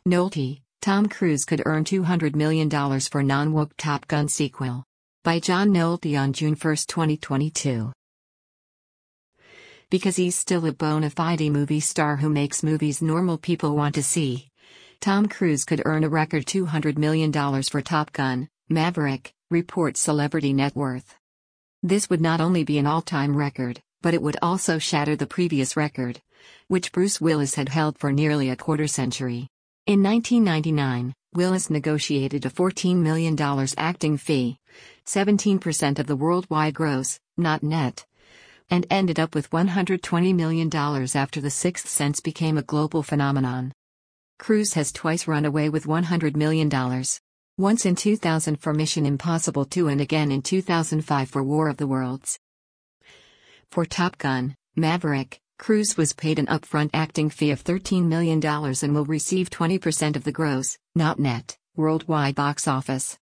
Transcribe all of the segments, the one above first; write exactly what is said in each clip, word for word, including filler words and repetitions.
Nolte, Tom Cruise could earn two hundred million dollars for non-woke Top Gun sequel. By John Nolte on June first, twenty twenty-two. Because he's still a bona fide movie star who makes movies normal people want to see, Tom Cruise could earn a record two hundred million dollars for Top Gun: Maverick, reports Celebrity Net Worth. This would not only be an all-time record, but it would also shatter the previous record, which Bruce Willis had held for nearly a quarter century. In nineteen ninety-nine, Willis negotiated a fourteen million dollars acting fee, seventeen percent of the worldwide gross, not net, and ended up with one hundred twenty million dollars after The Sixth Sense became a global phenomenon. Cruise has twice run away with one hundred million dollars. Once in two thousand for Mission Impossible two and again in two thousand five for War of the Worlds. For Top Gun: Maverick, Cruise was paid an upfront acting fee of thirteen million dollars and will receive twenty percent of the gross, not net, worldwide box office.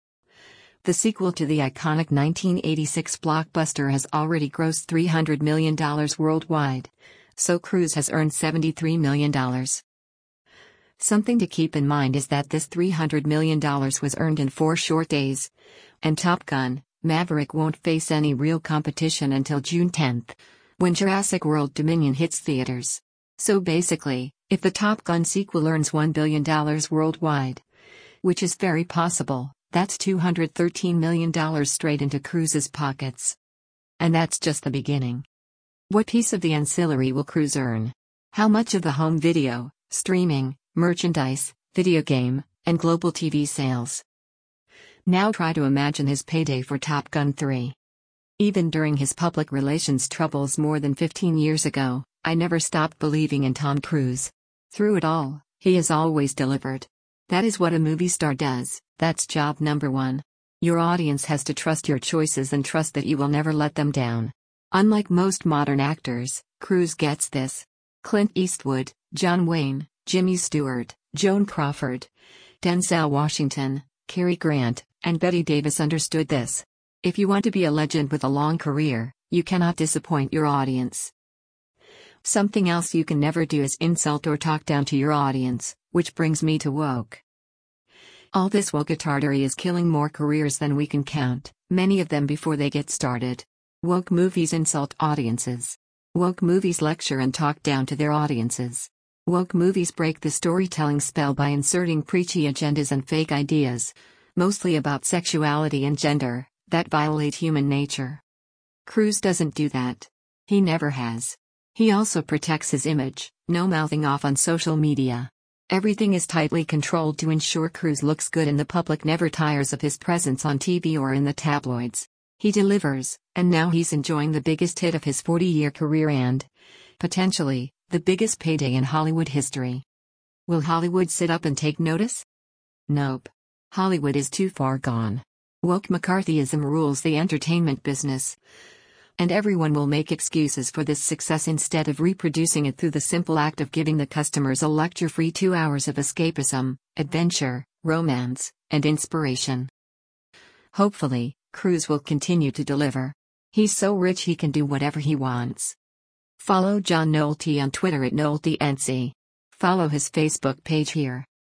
The sequel to the iconic nineteen eighty-six blockbuster has already grossed three hundred million dollars worldwide, so Cruise has earned seventy-three million dollars. Something to keep in mind is that this three hundred million dollars was earned in four short days, and Top Gun: Maverick won't face any real competition until June tenth. When Jurassic World Dominion hits theaters. So basically, if the Top Gun sequel earns one billion dollars worldwide, which is very possible, that's two hundred thirteen million dollars straight into Cruise's pockets. And that's just the beginning. What piece of the ancillary will Cruise earn? How much of the home video, streaming, merchandise, video game, and global T V sales? Now try to imagine his payday for Top Gun three. Even during his public relations troubles more than fifteen years ago, I never stopped believing in Tom Cruise. Through it all, he has always delivered. That is what a movie star does, that's job number one. Your audience has to trust your choices and trust that you will never let them down. Unlike most modern actors, Cruise gets this. Clint Eastwood, John Wayne, Jimmy Stewart, Joan Crawford, Denzel Washington, Cary Grant, and Bette Davis understood this. If you want to be a legend with a long career, you cannot disappoint your audience. Something else you can never do is insult or talk down to your audience, which brings me to woke. All this woketardery is killing more careers than we can count, many of them before they get started. Woke movies insult audiences. Woke movies lecture and talk down to their audiences. Woke movies break the storytelling spell by inserting preachy agendas and fake ideas, mostly about sexuality and gender, that violate human nature. Cruise doesn't do that. He never has. He also protects his image, no mouthing off on social media. Everything is tightly controlled to ensure Cruise looks good and the public never tires of his presence on T V or in the tabloids. He delivers, and now he's enjoying the biggest hit of his forty-year career and, potentially, the biggest payday in Hollywood history. Will Hollywood sit up and take notice? Nope. Hollywood is too far gone. Woke McCarthyism rules the entertainment business. And everyone will make excuses for this success instead of reproducing it through the simple act of giving the customers a lecture-free two hours of escapism, adventure, romance, and inspiration. Hopefully, Cruise will continue to deliver. He's so rich he can do whatever he wants. Follow John Nolte on Twitter at NolteNC. Follow his Facebook page here.